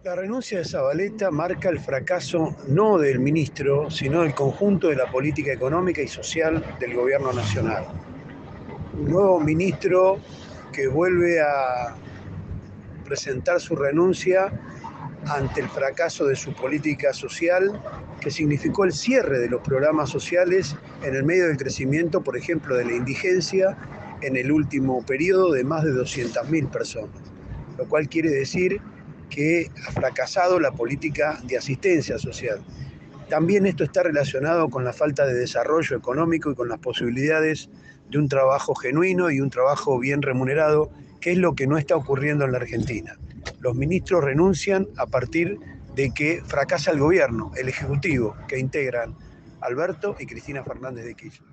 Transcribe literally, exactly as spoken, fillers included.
La renuncia de Zabaleta marca el fracaso no del ministro, sino del conjunto de la política económica y social del gobierno nacional. Un nuevo ministro que vuelve a presentar su renuncia ante el fracaso de su política social, que significó el cierre de los programas sociales en el medio del crecimiento, por ejemplo, de la indigencia en el último periodo de más de doscientas mil personas, lo cual quiere decir que ha fracasado la política de asistencia social. También esto está relacionado con la falta de desarrollo económico y con las posibilidades de un trabajo genuino y un trabajo bien remunerado, que es lo que no está ocurriendo en la Argentina. Los ministros renuncian a partir de que fracasa el gobierno, el ejecutivo, que integran Alberto y Cristina Fernández de Kirchner.